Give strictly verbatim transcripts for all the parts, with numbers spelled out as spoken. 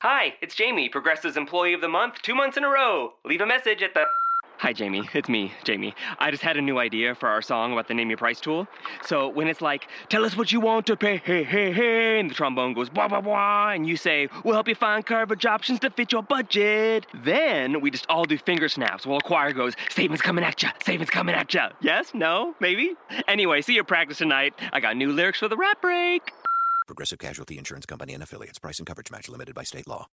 Hi, it's Jamie, Progressive's Employee of the Month, two months in a row. Leave a message at the... Hi, Jamie. It's me, Jamie. I just had a new idea for our song about the Name Your Price tool. So when it's like, tell us what you want to pay, hey, hey, hey, and the trombone goes, blah, blah, blah, and you say, we'll help you find coverage options to fit your budget. Then we just all do finger snaps while a choir goes, savings coming at ya, savings coming at ya. Yes? No? Maybe? Anyway, see you practice tonight. I got new lyrics for the rap break. Progressive Casualty Insurance Company and Affiliates. Price and coverage match limited by state law.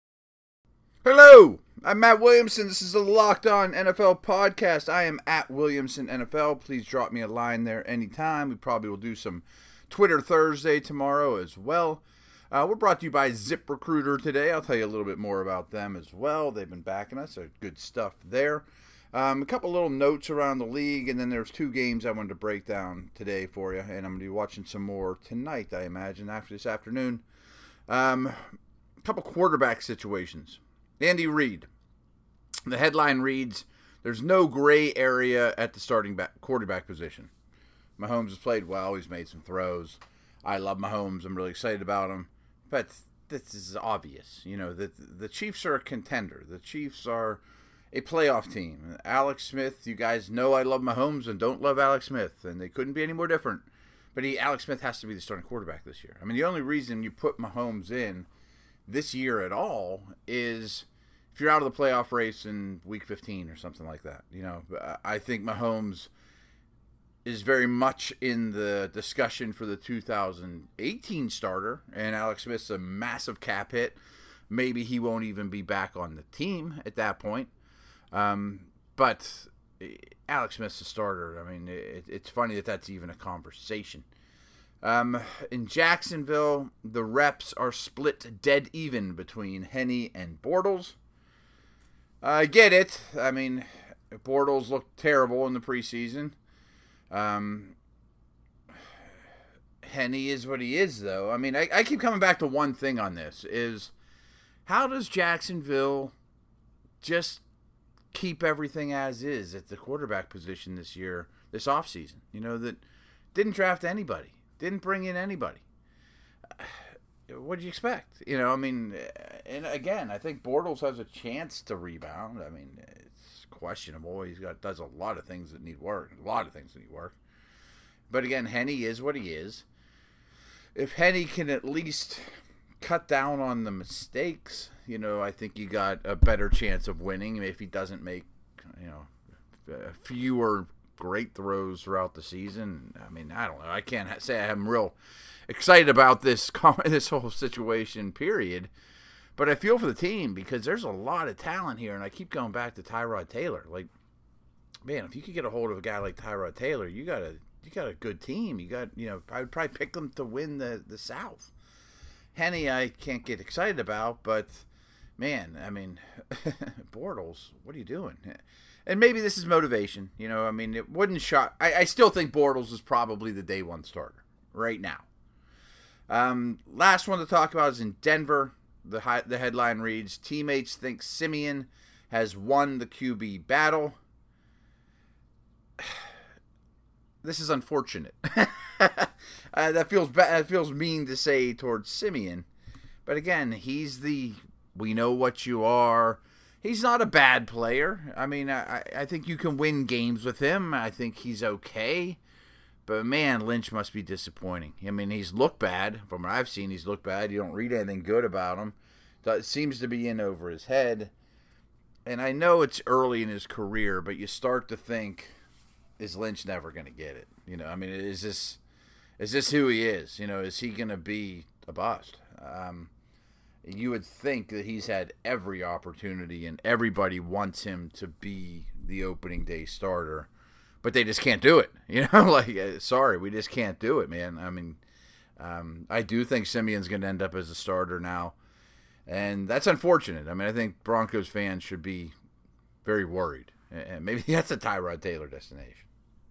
Hello, I'm Matt Williamson. This is the Locked On N F L podcast. I am at Williamson N F L. Please drop me a line there anytime. We probably will do some Twitter Thursday tomorrow as well. Uh, we're brought to you by ZipRecruiter today. I'll tell you a little bit more about them as well. They've been backing us. So good stuff there. Um, a couple little notes around the league, and then there's two games I wanted to break down today for you, and I'm going to be watching some more tonight, I imagine, after this afternoon. Um, a couple quarterback situations. Andy Reid. The headline reads, there's no gray area at the starting back, quarterback position. Mahomes has played well. He's made some throws. I love Mahomes. I'm really excited about him. But this is obvious. You know, the, the Chiefs are a contender. The Chiefs are a playoff team. Alex Smith, you guys know I love Mahomes and don't love Alex Smith, and they couldn't be any more different. But he, Alex Smith has to be the starting quarterback this year. I mean, the only reason you put Mahomes in this year at all is if you're out of the playoff race in week fifteen or something like that. You know, I think Mahomes is very much in the discussion for the two thousand eighteen starter, and Alex Smith's a massive cap hit. Maybe he won't even be back on the team at that point. Um, but Alex Smith's a starter. I mean, it, it's funny that that's even a conversation. Um, in Jacksonville, the reps are split dead even between Henne and Bortles. I get it. I mean, Bortles looked terrible in the preseason. Um, Henne is what he is, though. I mean, I, I keep coming back to one thing on this, is how does Jacksonville just keep everything as is at the quarterback position this year, this offseason? You know, that didn't draft anybody, didn't bring in anybody. What do you expect? You know, I mean, and again, I think Bortles has a chance to rebound. I mean, it's questionable. He's got does a lot of things that need work, a lot of things that need work. But again, Henne is what he is. If Henne can at least cut down on the mistakes, you know, I think you got a better chance of winning if he doesn't make, you know, fewer great throws throughout the season. I mean, I don't know. I can't say I'm real excited about this this whole situation, period. But I feel for the team because there's a lot of talent here, and I keep going back to Tyrod Taylor. Like, man, if you could get a hold of a guy like Tyrod Taylor, you got a you got a good team. You got, you know, I would probably pick them to win the the South. Henne, I can't get excited about, but man, I mean, Bortles, what are you doing? And maybe this is motivation. You know, I mean, it wouldn't shock. I, I still think Bortles is probably the day one starter right now. Um, last one to talk about is in Denver. The high, the headline reads, teammates think Simeon has won the Q B battle. This is unfortunate. uh, that feels bad. That feels mean to say towards Simeon. But again, he's the, we know what you are. He's not a bad player. I mean, I, I think you can win games with him. I think he's okay. But, man, Lynch must be disappointing. I mean, he's looked bad. From what I've seen, he's looked bad. You don't read anything good about him. It seems to be in over his head. And I know it's early in his career, but you start to think, is Lynch never going to get it? You know, I mean, is this is this who he is? You know, is he going to be a bust? Um, you would think that he's had every opportunity and everybody wants him to be the opening day starter. But they just can't do it, you know. Like, sorry, we just can't do it, man. I mean, um, I do think Simeon's going to end up as a starter now, and that's unfortunate. I mean, I think Broncos fans should be very worried, and maybe that's a Tyrod Taylor destination.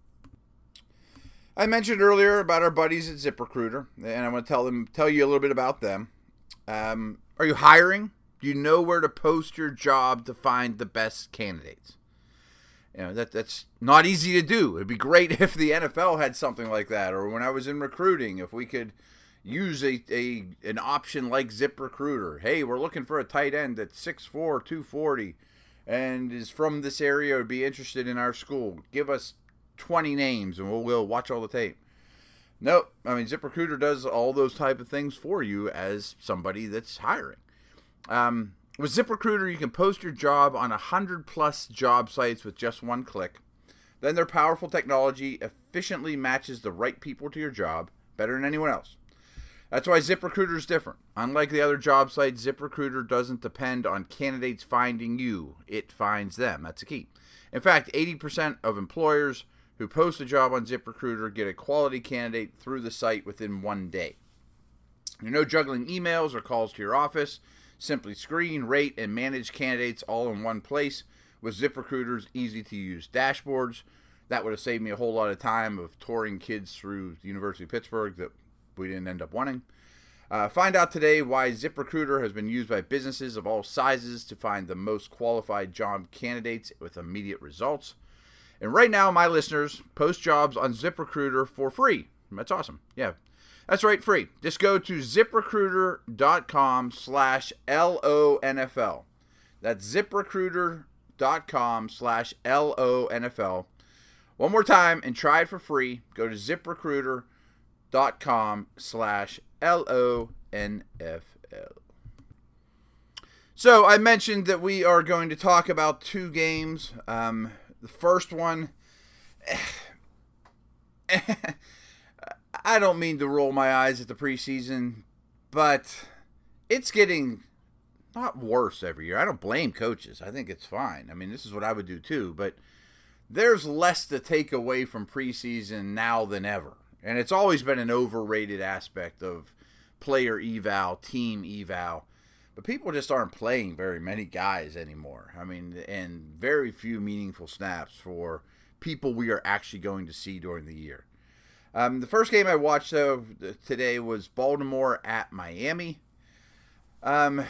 I mentioned earlier about our buddies at ZipRecruiter, and I want to tell them, tell you a little bit about them. Um, are you hiring? Do you know where to post your job to find the best candidates? You know, that that's not easy to do. It'd be great if the N F L had something like that, or when I was in recruiting, if we could use a, a an option like ZipRecruiter. Hey, we're looking for a tight end that's six foot four, two forty, and is from this area or be interested in our school. Give us twenty names and we'll, we'll watch all the tape. Nope. I mean, ZipRecruiter does all those type of things for you as somebody that's hiring. Um, with ZipRecruiter, you can post your job on one hundred plus job sites with just one click. Then their powerful technology efficiently matches the right people to your job better than anyone else. That's why ZipRecruiter is different. Unlike the other job sites, ZipRecruiter doesn't depend on candidates finding you. It finds them. That's the key. In fact, eighty percent of employers who post a job on ZipRecruiter get a quality candidate through the site within one day. You're no juggling emails or calls to your office. Simply screen, rate, and manage candidates all in one place with ZipRecruiter's easy-to-use dashboards. That would have saved me a whole lot of time of touring kids through the University of Pittsburgh that we didn't end up wanting. Uh, find out today why ZipRecruiter has been used by businesses of all sizes to find the most qualified job candidates with immediate results. And right now, my listeners, post jobs on ZipRecruiter for free. That's awesome. Yeah, that's right, free. Just go to ZipRecruiter.com slash LONFL. That's ZipRecruiter.com slash LONFL. One more time and try it for free. Go to ZipRecruiter.com slash LONFL. So I mentioned that we are going to talk about two games. Um... The first one, I don't mean to roll my eyes at the preseason, but it's getting not worse every year. I don't blame coaches. I think it's fine. I mean, this is what I would do too, but there's less to take away from preseason now than ever. And it's always been an overrated aspect of player eval, team eval. But people just aren't playing very many guys anymore. I mean, and very few meaningful snaps for people we are actually going to see during the year. Um, the first game I watched though today was Baltimore at Miami. Um,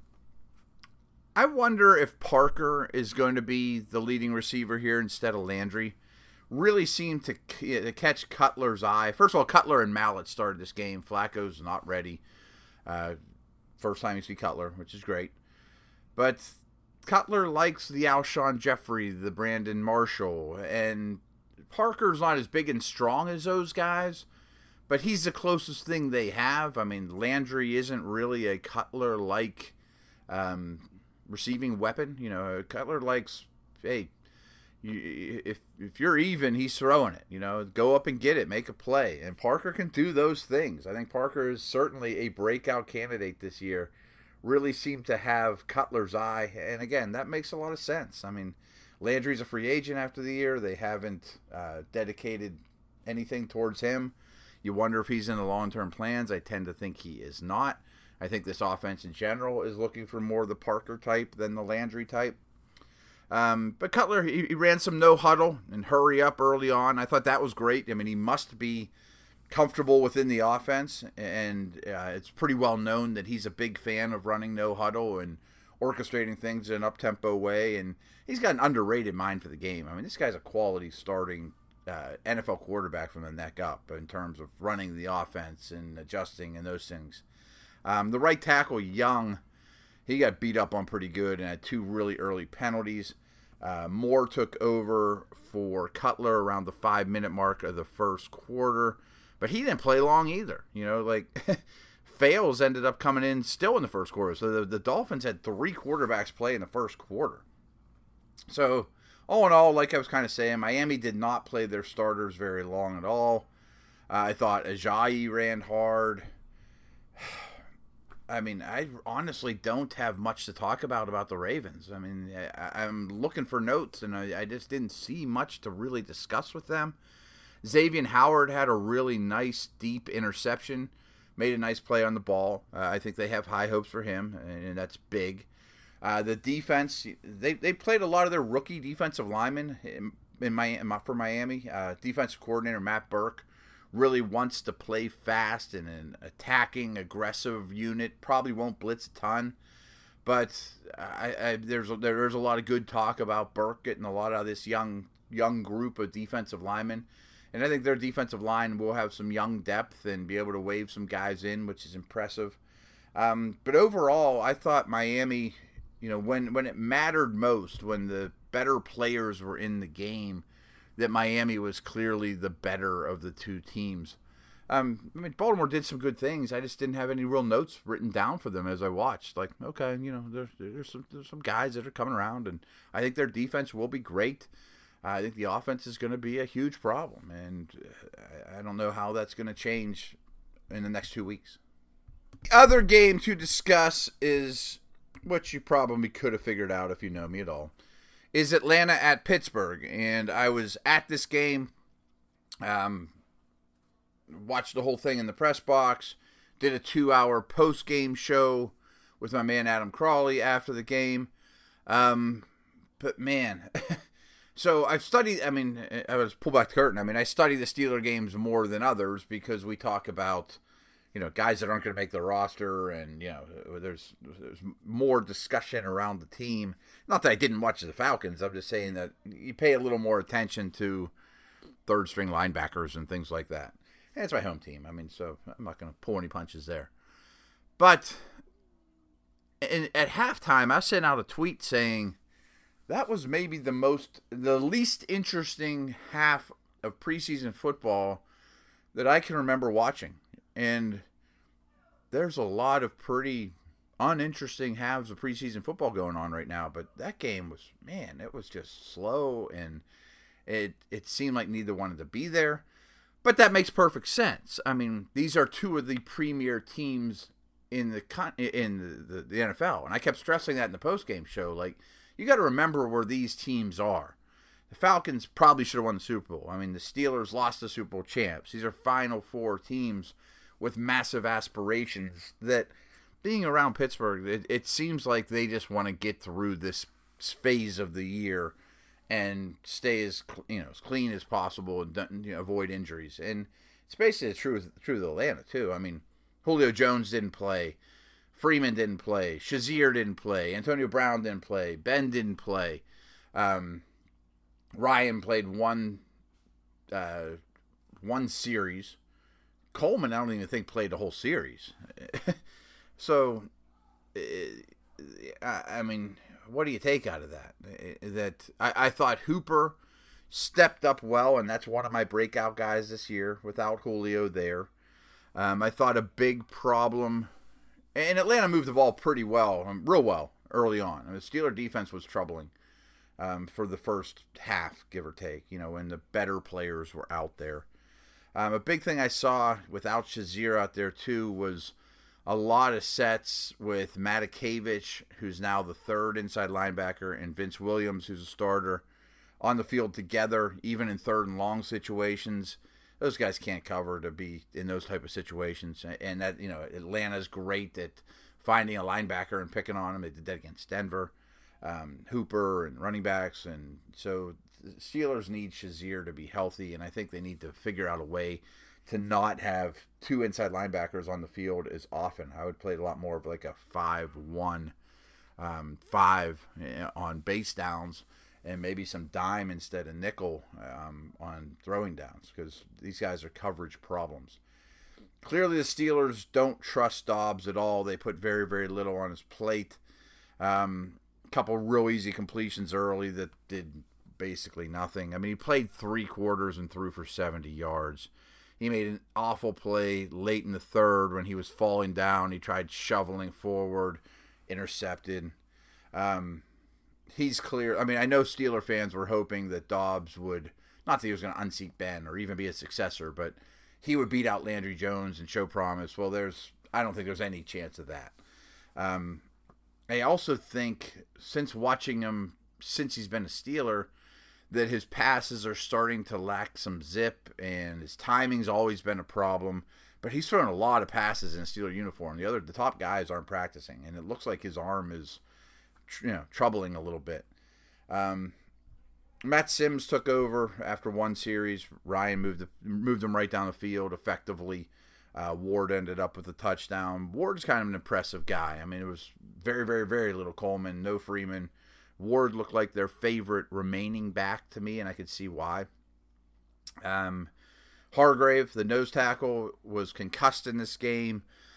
I wonder if Parker is going to be the leading receiver here instead of Landry. Really seemed to, to catch Cutler's eye. First of all, Cutler and Mallett started this game. Flacco's not ready. Uh, First time you see Cutler, which is great. But Cutler likes the Alshon Jeffrey, the Brandon Marshall, and Parker's not as big and strong as those guys, but he's the closest thing they have. I mean, Landry isn't really a Cutler-like um, receiving weapon. You know, Cutler likes, hey, you, if if you're even, he's throwing it. You know, go up and get it, make a play. And Parker can do those things. I think Parker is certainly a breakout candidate this year. Really seemed to have Cutler's eye. And again, that makes a lot of sense. I mean, Landry's a free agent after the year. They haven't uh, dedicated anything towards him. You wonder if he's in the long-term plans. I tend to think he is not. I think this offense in general is looking for more of the Parker type than the Landry type. Um, but Cutler, he, he ran some no huddle and hurry up early on. I thought that was great. I mean, he must be comfortable within the offense, and uh, it's pretty well known that he's a big fan of running no huddle and orchestrating things in an up-tempo way, and he's got an underrated mind for the game. I mean, this guy's a quality starting uh, N F L quarterback from the neck up in terms of running the offense and adjusting and those things. Um, the right tackle, Young, he got beat up on pretty good and had two really early penalties. Uh, Moore took over for Cutler around the five-minute mark of the first quarter, but he didn't play long either. You know, like Fales ended up coming in still in the first quarter. So the, the Dolphins had three quarterbacks play in the first quarter. So all in all, like I was kind of saying, Miami did not play their starters very long at all. Uh, I thought Ajayi ran hard. I mean, I honestly don't have much to talk about about the Ravens. I mean, I, I'm looking for notes, and I, I just didn't see much to really discuss with them. Xavier Howard had a really nice, deep interception, made a nice play on the ball. Uh, I think they have high hopes for him, and that's big. Uh, the defense, they, they played a lot of their rookie defensive linemen in, in Miami, for Miami. Uh, defensive coordinator Matt Burke really wants to play fast and an attacking, aggressive unit. Probably won't blitz a ton, but I, I, there's a, there's a lot of good talk about Burke getting a lot out of this young young group of defensive linemen, And I think their defensive line will have some young depth and be able to wave some guys in, which is impressive. Um, but overall, I thought Miami, you know, when, when it mattered most, when the better players were in the game, that Miami was clearly the better of the two teams. Um, I mean, Baltimore did some good things. I just didn't have any real notes written down for them as I watched. Like, okay, you know, there's there's some there's some guys that are coming around, and I think their defense will be great. Uh, I think the offense is going to be a huge problem, and I, I don't know how that's going to change in the next two weeks. The other game to discuss is what you probably could have figured out if you know me at all. Is Atlanta at Pittsburgh, and I was at this game. Um. Watched the whole thing in the press box, did a two-hour post-game show with my man Adam Crawley after the game. Um, but, man, so I've studied, I mean, I was pull back the curtain. I mean, I study the Steeler games more than others because we talk about, you know, guys that aren't going to make the roster, and, you know, there's, there's more discussion around the team. Not that I didn't watch the Falcons. I'm just saying that you pay a little more attention to third-string linebackers and things like that. And it's my home team. I mean, so I'm not going to pull any punches there. But in, at halftime, I sent out a tweet saying that was maybe the most, the least interesting half of preseason football that I can remember watching. And there's a lot of pretty uninteresting halves of preseason football going on right now. But that game was, man, it was just slow, and it it seemed like neither wanted to be there. But that makes perfect sense. I mean, these are two of the premier teams in the in the, the, the N F L. And I kept stressing that in the postgame show. Like, you got to remember where these teams are. The Falcons probably should have won the Super Bowl. I mean, the Steelers lost the Super Bowl champs. These are Final Four teams with massive aspirations that, being around Pittsburgh, it, it seems like they just want to get through this phase of the year and stay as you know as clean as possible and you know, avoid injuries. And it's basically true true of Atlanta too. I mean, Julio Jones didn't play, Freeman didn't play, Shazier didn't play, Antonio Brown didn't play, Ben didn't play, um, Ryan played one uh, one series. Coleman, I don't even think played the whole series. So, I mean, what do you take out of that? That I, I thought Hooper stepped up well, and that's one of my breakout guys this year without Julio there. Um, I thought a big problem, and Atlanta moved the ball pretty well, um, real well early on. I mean, the Steeler defense was troubling um, for the first half, give or take, you know, when the better players were out there. Um, a big thing I saw without Shazier out there, too, was a lot of sets with Matakevich, who's now the third inside linebacker, and Vince Williams, who's a starter, on the field together, even in third and long situations. Those guys can't cover to be in those type of situations. And that, you know, Atlanta's great at finding a linebacker and picking on him. They did that against Denver, um, Hooper and running backs. And so the Steelers need Shazier to be healthy, and I think they need to figure out a way to not have two inside linebackers on the field as often. I would play a lot more of like a five one, um, five on base downs, and maybe some dime instead of nickel um, on throwing downs, because these guys are coverage problems. Clearly the Steelers don't trust Dobbs at all. They put very, very little on his plate. Um, a couple real easy completions early that did basically nothing. I mean, he played three quarters and threw for seventy yards. He made an awful play late in the third when he was falling down. He tried shoveling forward, intercepted. Um, he's clear. I mean, I know Steeler fans were hoping that Dobbs would, not that he was going to unseat Ben or even be a successor, but he would beat out Landry Jones and show promise. Well, there's, I don't think there's any chance of that. Um, I also think, since watching him, since he's been a Steeler, that his passes are starting to lack some zip, and his timing's always been a problem. But he's throwing a lot of passes in a Steeler uniform. The other, the top guys aren't practicing, and it looks like his arm is, you know, troubling a little bit. Um, Matt Sims took over after one series. Ryan moved the, moved him right down the field effectively. Uh, Ward ended up with a touchdown. Ward's kind of an impressive guy. I mean, it was very, very, very little Coleman, no Freeman. Ward looked like their favorite remaining back to me, and I could see why. Um, Hargrave, the nose tackle, was concussed in this game.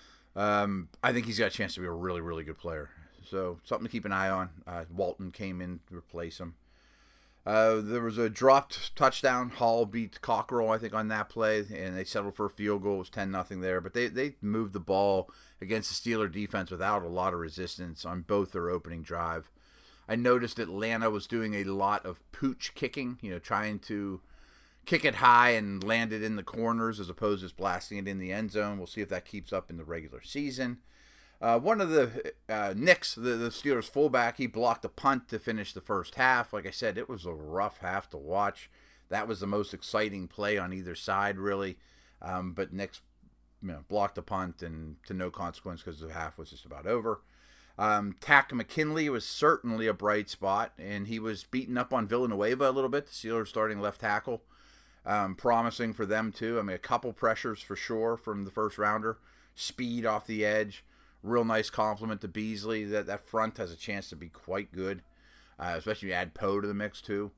Um, I think he's got a chance to be a really, really good player. So something to keep an eye on. Uh, Walton came in to replace him. Uh, there was a dropped touchdown. Hall beat Cockrell, I think, on that play, and they settled for a field goal. It was ten nothing there. But they, they moved the ball against the Steeler defense without a lot of resistance on both their opening drive. I noticed Atlanta was doing a lot of pooch kicking, you know, trying to kick it high and land it in the corners as opposed to just blasting it in the end zone. We'll see if that keeps up in the regular season. Uh, one of the uh, Knicks, the, the Steelers fullback, he blocked a punt to finish the first half. Like I said, it was a rough half to watch. That was the most exciting play on either side, really. Um, but Knicks you know, blocked a punt and to no consequence because the half was just about over. Um, Tack McKinley was certainly a bright spot, and he was beaten up on Villanueva a little bit, the Steelers starting left tackle. Um, promising for them, too. I mean, a couple pressures for sure from the first rounder. Speed off the edge. Real nice compliment to Beasley. That that front has a chance to be quite good, uh, especially if you add Poe to the mix, too.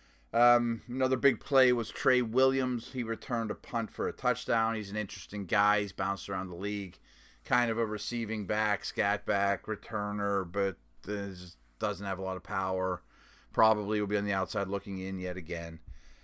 Um, another big play was Trey Williams. He returned a punt for a touchdown. He's an interesting guy. He's bounced around the league. Kind of a receiving back, scat back, returner, but uh, doesn't have a lot of power. Probably will be on the outside looking in yet again.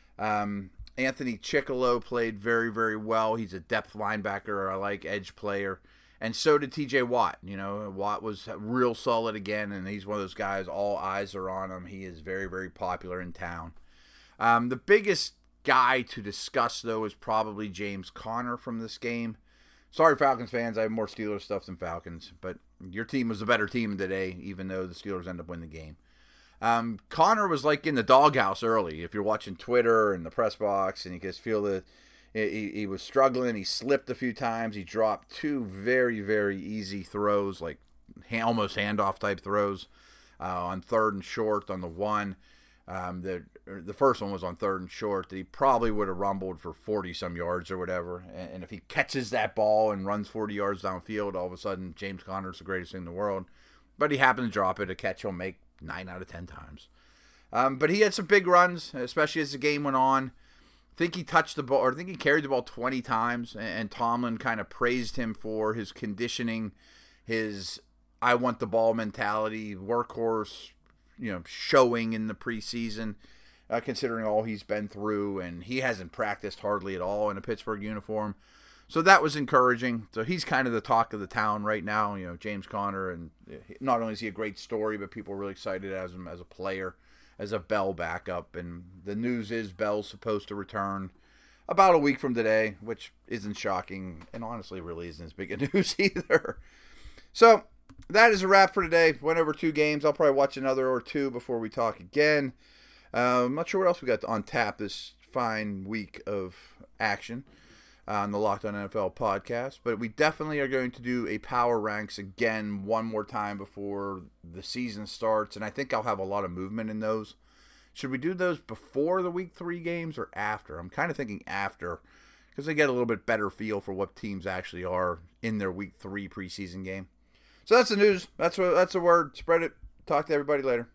Um, Anthony Chickillo played very, very well. He's a depth linebacker. I like edge player. And so did T J Watt. You know, Watt was real solid again, and he's one of those guys, all eyes are on him. He is very, very popular in town. Um, the biggest guy to discuss, though, is probably James Conner from this game. Sorry, Falcons fans, I have more Steelers stuff than Falcons, but your team was a better team today, even though the Steelers end up winning the game. Um, Conner was like in the doghouse early. If you're watching Twitter and the press box, and you can just feel that he, he was struggling. He slipped a few times. He dropped two very, very easy throws, like almost handoff type throws uh, on third and short on the one. Um, the the first one was on third and short that he probably would have rumbled for forty some yards or whatever. And, and if he catches that ball and runs forty yards downfield, all of a sudden James Conner's the greatest thing in the world. But he happened to drop it. A catch he'll make nine out of ten times. Um, but he had some big runs, especially as the game went on. I think he touched the ball, or I think he carried the ball twenty times, and, and Tomlin kind of praised him for his conditioning, his I want the ball mentality, workhorse, you know, showing in the preseason, uh, considering all he's been through, and he hasn't practiced hardly at all in a Pittsburgh uniform. So that was encouraging. So he's kind of the talk of the town right now, you know, James Conner, and not only is he a great story, but people are really excited as him as a player, as a Bell backup. And the news is Bell's supposed to return about a week from today, which isn't shocking, and honestly really isn't as big a news either. So that is a wrap for today. Went over two games. I'll probably watch another or two before we talk again. Uh, I'm not sure what else we got on tap this fine week of action on the Locked On N F L podcast, but we definitely are going to do a power ranks again one more time before the season starts, and I think I'll have a lot of movement in those. Should we do those before the week three games or after? I'm kind of thinking after, because they get a little bit better feel for what teams actually are in their week three preseason game. So that's the news. That's what, that's the word. Spread it. Talk to everybody later.